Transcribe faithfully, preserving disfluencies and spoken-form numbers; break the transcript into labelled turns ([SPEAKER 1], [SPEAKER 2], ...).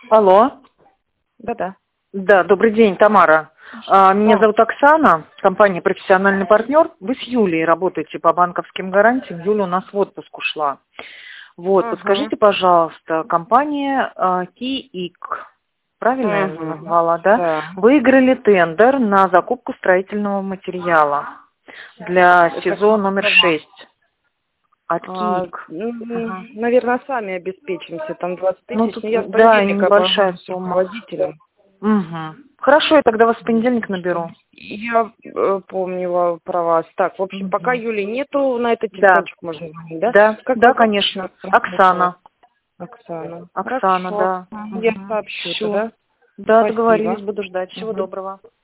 [SPEAKER 1] Алло.
[SPEAKER 2] Да-да.
[SPEAKER 1] Да, добрый день, Тамара. А, Меня
[SPEAKER 2] Да.
[SPEAKER 1] зовут Оксана, компания «Профессиональный партнер». Вы с Юлей работаете по банковским гарантиям. Юля у нас в отпуск ушла. Вот,
[SPEAKER 2] Ага.
[SPEAKER 1] подскажите, пожалуйста, компания а, КИИК, правильно я
[SPEAKER 2] Мгм.
[SPEAKER 1] назвала, да?
[SPEAKER 2] Да.
[SPEAKER 1] Выиграли тендер на закупку строительного материала для
[SPEAKER 2] Это
[SPEAKER 1] СИЗО номер
[SPEAKER 2] сама.
[SPEAKER 1] шесть от
[SPEAKER 2] А,
[SPEAKER 1] КИИК. Ага.
[SPEAKER 2] наверное, сами обеспечимся. Там двадцать
[SPEAKER 1] Ну,
[SPEAKER 2] тысяч.
[SPEAKER 1] тут,
[SPEAKER 2] Но я с
[SPEAKER 1] да, и
[SPEAKER 2] понедельника
[SPEAKER 1] небольшая
[SPEAKER 2] могу с
[SPEAKER 1] сумма.
[SPEAKER 2] руководителем.
[SPEAKER 1] Угу. Хорошо, я тогда вас в понедельник наберу.
[SPEAKER 2] Я э, помнила про вас. Так, в общем, пока
[SPEAKER 1] Угу.
[SPEAKER 2] Юли нету, на этот
[SPEAKER 1] Да,
[SPEAKER 2] телефончик можно звонить, да?
[SPEAKER 1] да,
[SPEAKER 2] Как
[SPEAKER 1] да,
[SPEAKER 2] вас зовут еще
[SPEAKER 1] конечно.
[SPEAKER 2] раз? Прослушала.
[SPEAKER 1] Оксана.
[SPEAKER 2] Оксана.
[SPEAKER 1] Оксана,
[SPEAKER 2] Хорошо.
[SPEAKER 1] да.
[SPEAKER 2] Я
[SPEAKER 1] Угу.
[SPEAKER 2] сообщу
[SPEAKER 1] Все.
[SPEAKER 2] тогда.
[SPEAKER 1] Да,
[SPEAKER 2] Спасибо.
[SPEAKER 1] договорились, буду ждать. Всего
[SPEAKER 2] Мгм.
[SPEAKER 1] доброго.